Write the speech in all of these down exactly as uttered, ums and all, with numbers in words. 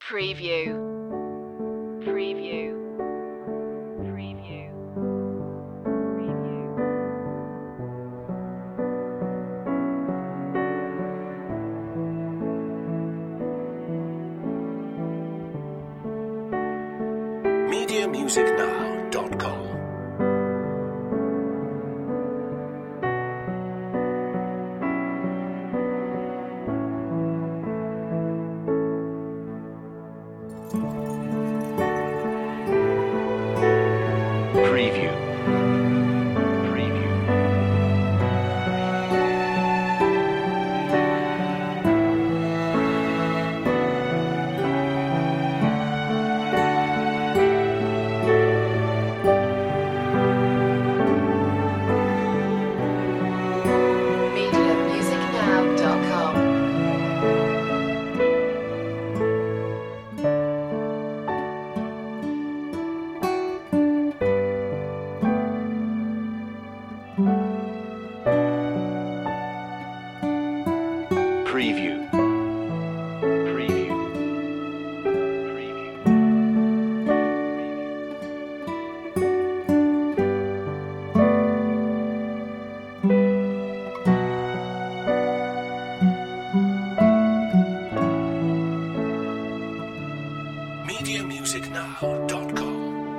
Preview. Preview. Preview. Preview. media music now dot com. Preview. Preview. media music now dot com. Preview. Preview. Preview. media music now dot com.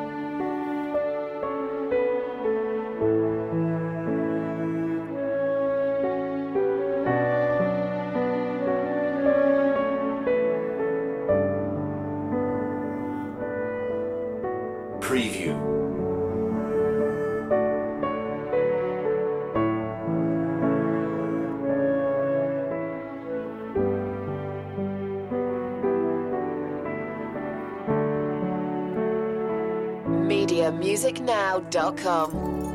Preview. media music now dot com.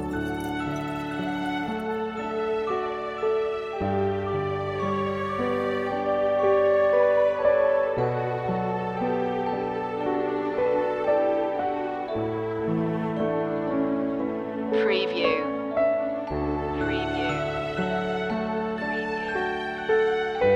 Preview. Preview. Preview.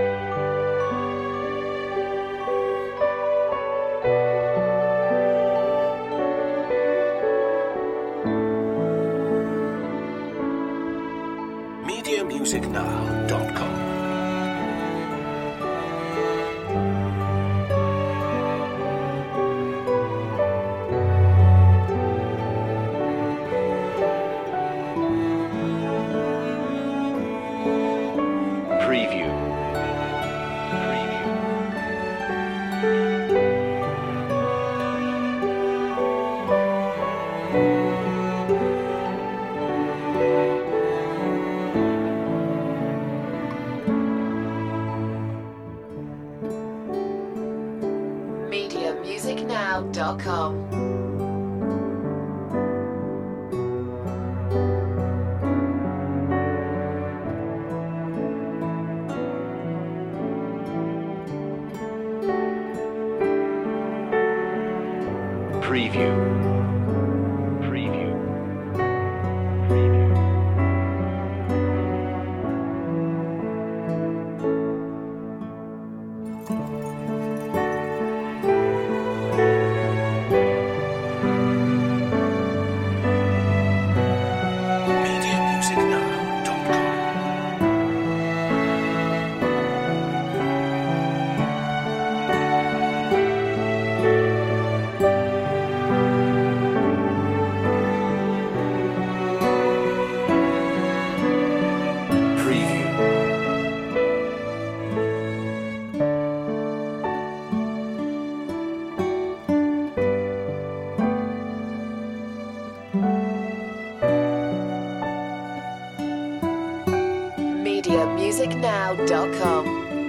media music now dot com. Preview. Preview. media music now dot com. Preview. Preview. Preview. media music now dot com. Preview. media music now dot com.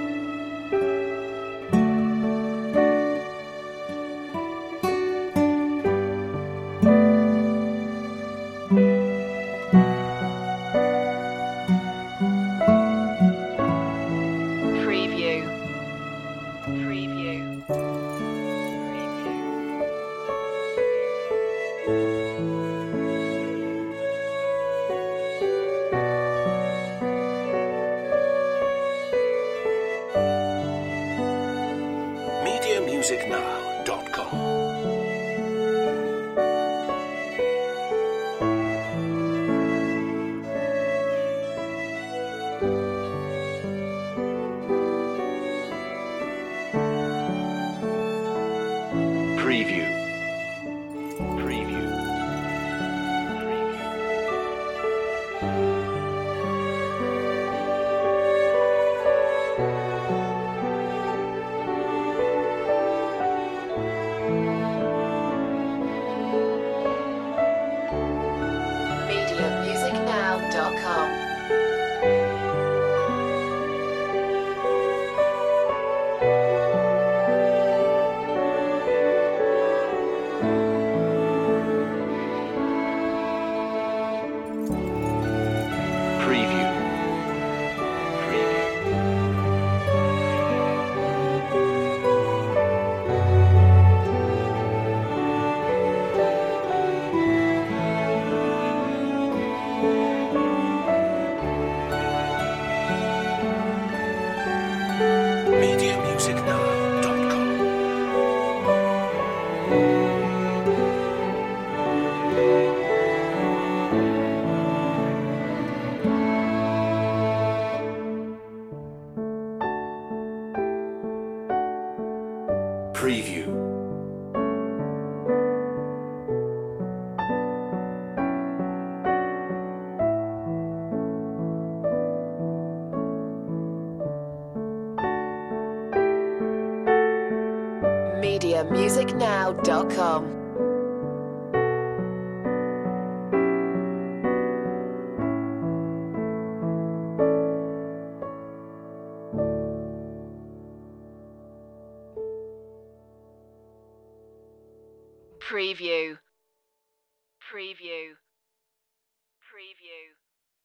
Preview. Preview. media media music now dot com. Preview. Preview. media music now dot com. Preview. media music now dot com. Preview. media music now dot com. Preview. Preview. Preview.